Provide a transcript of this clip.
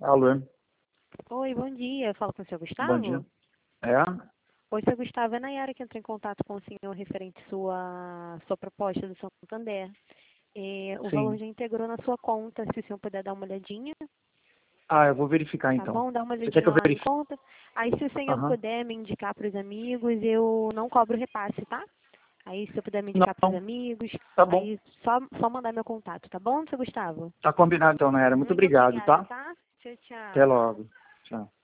Alô, Oi, bom dia. Eu falo com o senhor bom dia. Gustavo? É? Oi, senhor Gustavo. É Nayara que entrou em contato com o senhor referente à sua proposta do Santander. O valor Sim. já integrou na sua conta. Se o senhor puder dar uma olhadinha, Ah, eu vou verificar tá então. bom? Dá uma Você quer que olhadinha eu lá na verifique? conta. Aí, se o senhor Aham. puder me indicar para os amigos, eu não cobro repasse, tá? Aí, se eu puder me indicar para os Não, amigos, tá bom. aí só mandar meu contato, tá bom, senhor Gustavo? Tá combinado então, Nayara. Muito Muito obrigado, obrigada, tá? tá? Tchau, Até tchau. logo. Tchau.